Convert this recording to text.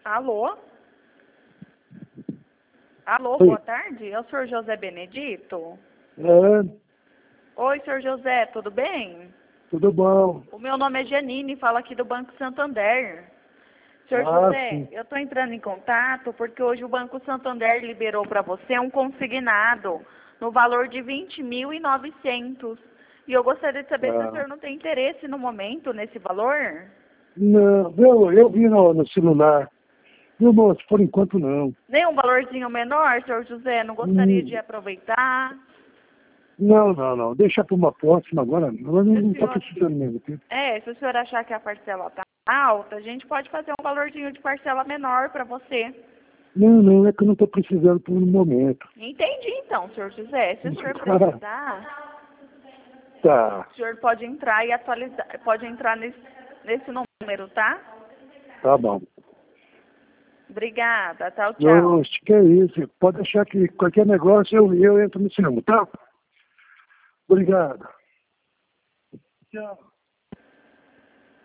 Alô? Alô, Oi. boa tarde. É o senhor José Benedito? É, Oi, senhor José, tudo bem? tudo bom. O meu nome é Janine, falo aqui do Banco Santander. Senhor Ah, José, sim. eu estou entrando em contato porque hoje o Banco Santander liberou para você um consignado no valor de 20.900. E eu gostaria de saber se o Ah, senhor não tem interesse no momento nesse valor. não, eu vi no celular. Meu moço, por enquanto não. Nem um valorzinho menor, senhor José? Não gostaria de Hum, aproveitar? Não. Deixa para uma próxima agora. Agora Se o não está senhor, precisando mesmo. Tá? se o senhor achar que a parcela está alta, a gente pode fazer um valorzinho de parcela menor para você. Não, é que eu não estou precisando por um momento. Entendi então, senhor José. Se o senhor precisar, Tá, o senhor pode entrar e atualizar, pode entrar nesse número, tá? tá bom. Obrigada, tchau. Não, que é isso. Pode deixar que qualquer negócio eu entro no cinema, tá? Obrigado. Tchau.